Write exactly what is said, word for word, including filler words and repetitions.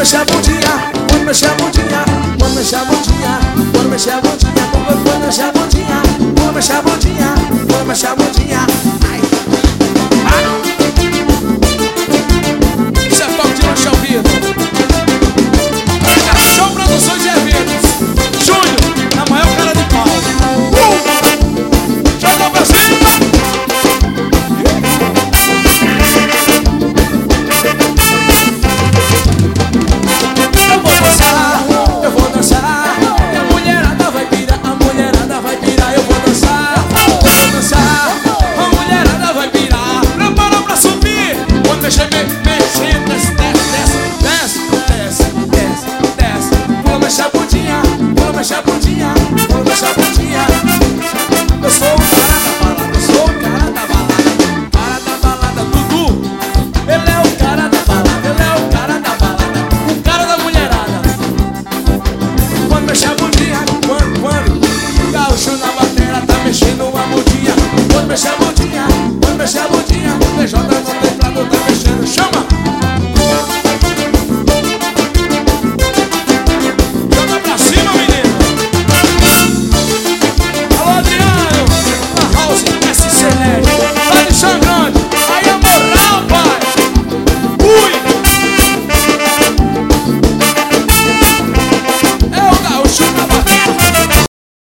mexer a bundinha, quando mexer a bundinha, quando mexer a bundinha, quando mexer a bundinha, quando mexer a bundinha, quando mexer a bundinha, quando mexer a bundinha.